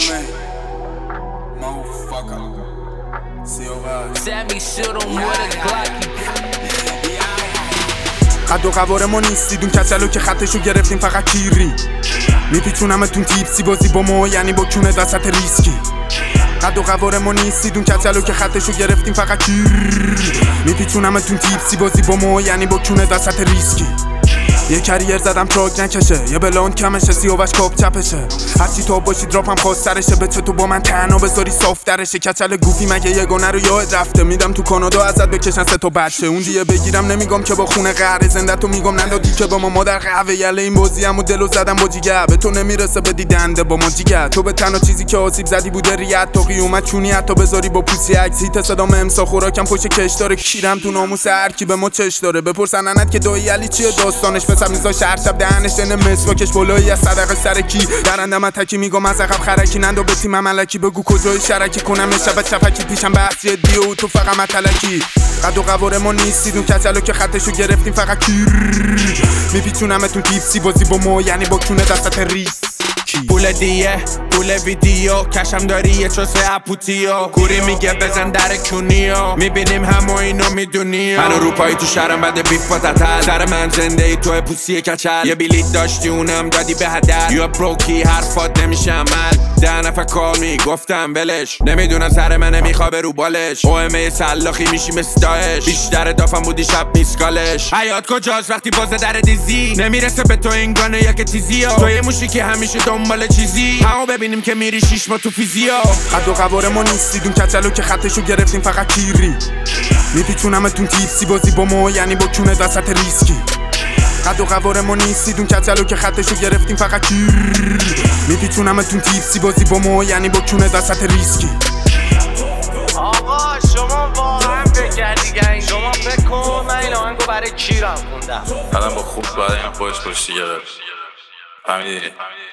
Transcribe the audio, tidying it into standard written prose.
me, motherfucker. Sammy shoot him with a Glocky. قد و قوار ما نیستید اون کچلو که خطشو گرفتیم فقط کیری میپیچونمتون تیپسی بازی با ما یعنی با کونه وسط ریسکی قد و قوار ما نیستید اون کچلو که خطشو گرفتیم فقط کیری میپیچونمتون تیپسی بازی با ما یعنی با کونه وسط ریسکی یه کریر زدم تراک نکشه یه بلاند کمشه سیاوش کاب چپشه هرچی تو باشی دراپم خواسترشه به تو با من تنها بذاری صاف درشه کچل گوفی مگه یگانه رو یاد رفته میدم تو کانادا ازت بکشن 3 تا بچه اون دیگه بگیرم نمیگم که با خونه قهر زنده تو میگم ندادی که با ما مادر قهوه یله این بازی همو دلو زدم با جیگه به تو نمیرسه بدی دنده با ما جیگه تو به تنها چیزی که آسیب زدی بوده ریت تو قیومت چونی حتی بذاری با پوسی عکس هیت صدام امسا خوراکم پشت کش داره کیرم تو ناموس هر کی به ما چش داره بپرسن انت که دایی علی چیه داستانش پسر میذاش هر شب دهنش دنه مسواکش بالایی از صدقه سرکی درندم تکی میگم از عقب خرکی نندو به تیم ملکی بگو کجای شرکی کنم شب چپکی پیشم بحث جدی و تو فقط متلکی قد و قوار ما نیستید اون کچلو که خطشو گرفتیم فقط کیر میپیچونمتون تیپسی بازی با ما یعنی با کونه دستت ریس پول دیه پول ویدیو کشم داری یه چوسه اپوتیو کوری میگه بزن در کونیو میبینیم همو اینو میدونی من اروپایی تو شهرم بده بیف با تتل سر من زنده ای تو پوسی کچل یه بلیت داشتی اونم دادی به هدر یا بروکی حرفات نمیشه عمل 10 نفر کال میگفتم ولش نمیدونم سر من نمیخوابه رو بالش اومه سلاخی میشی مثل داعش بیشتر دافم بودی شب میسکالش حیات کجاست وقتی بازه در دیزی نمیرسه به تو این گانه یک تیزی تو یه موشی که همیشه دنبال چیزی همو ببینیم که میری 6 ماه تو فیزیا قد و قوار ما نیستید اون کچلو که خطشو گرفتیم فقط کیری میپیچونمتون تیپسی بازی با ما یعنی با کونه وسط ریسکی قد و قوار ما نیستید اون کچلو که خطشو گرفتیم فقط کیری میپیچونمتون تیپسی بازی با ما یعنی با کونه وسط ریسکی آقا شما واقعا فکر کردی گنگ شما فکر کن من این آهنگو برای کیرم خوندم آدم با خوب باید این خودش کشتی گرفت فهمیدی؟